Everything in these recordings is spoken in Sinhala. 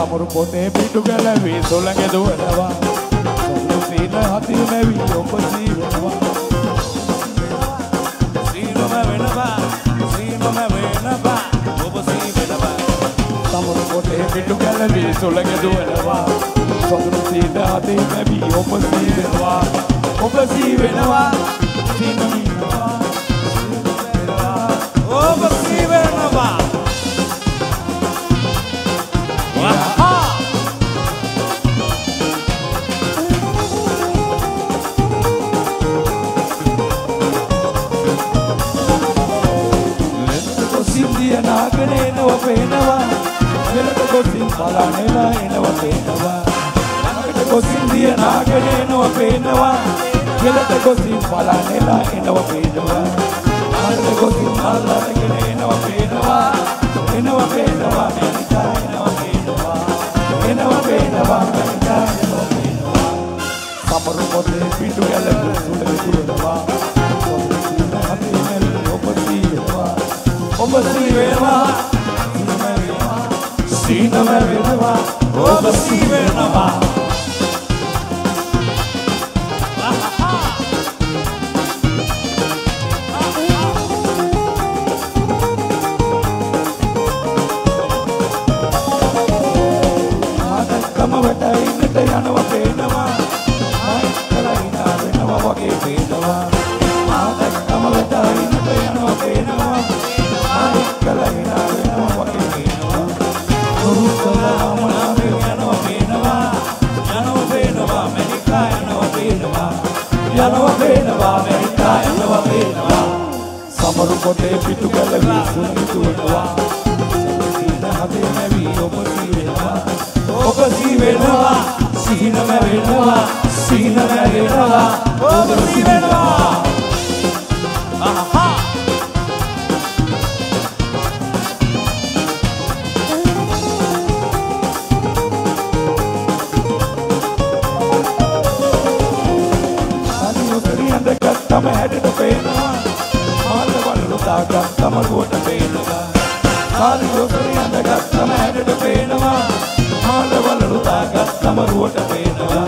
සමරු පොතේ පිටු ගැලවි සොළඟ දුවනවා සොළු සීන හති මැවි ඔබ සී වෙනවා සීනම වෙනවා සීනම වෙනවා ඔබ සී වෙනවා සමරු පොතේ පිටු ගැලවි සොළඟ දුවනවා සොළු සීන හති මැවි ඔබ සී වෙනවා ඔබ සී වෙනවා සීනම වෙනවා ඔබ සී වෙනවා නාගනේ නෝ පේනවා වෙලට කොසින් බලන්නේලා එනවා පේනවා ළඟට කොසින් දිය නාගනේ නෝ පේනවා වෙලට කොසින් බලන්නේලා එනවා පේනවා ළඟට කොසින් බලන්නගෙන එනවා පේනවා එනවා පේනවා මෙනිකා එනවා පේනවා එනවා පේනවා මෙනිකා එනවා පේනවා සමරු පොතේ පිටු ගැලපු සුළු සුළුනවා ඔබ සී වෙනවා සීනම වෙනවා ඔබ සී වෙනවා ආදක්කම වැටෙන්නට යනවා පේනවා ආයතලා වෙනවා වගේ පේනවා ආදක්කම වැටෙන්නට යනවා පේනවා කලහිනා වෙනවා වගේ පේනවා නුරුස්සලා මනාවේ යනවා පේනවා යනවා පේනවා මෙනිකා යනවා පේනවා යනවා පේනවා මෙනිකා යනවා පේනවා සමරු පොතේ පිටු ගැලවි සුළඟ දුවනවා සීන හදේ මැවි ඔබ සී වෙනවා ඔබ සී වෙනවා සීනම වෙනවා සීනම වෙනවා ඔබ සී වෙනවා ආහා තම හැඩට පේනවා මාල වලු දාගත් තම රුවට පේනවා කාලි යොසරි අඳගත් තම හැඩට පේනවා මාල වලු දාගත් තම රුවට පේනවා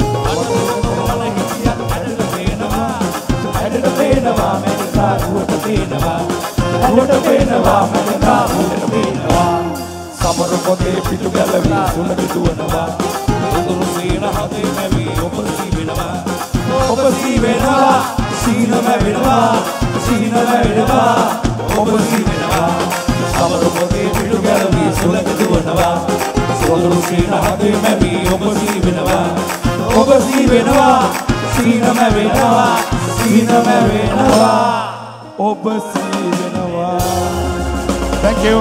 හැඩට පේනවා මෙනිකා රුවට පේනවා හැඩට පේනවා මෙනිකා රුවට පේනවා සමරු පොතේ පිටු ගැලවි සුළඟ දුවනවා උදුරු සීන හදේ මැවි ඔබ සී වෙනවා ඔබ සී වෙනවා සීනම වෙනවා සීනම වෙනවා ඔබ සී වෙනවා සමරු පොතේ පිටු ගැලවි සුළඟ දුවනවා සොළු සීන හදේ මැවි ඔබ සී වෙනවා ඔබ සී වෙනවා සීනම වෙනවා සීනම වෙනවා ඔබ සී වෙනවා Thank you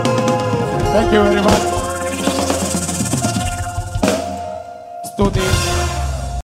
very much ස්තුතියි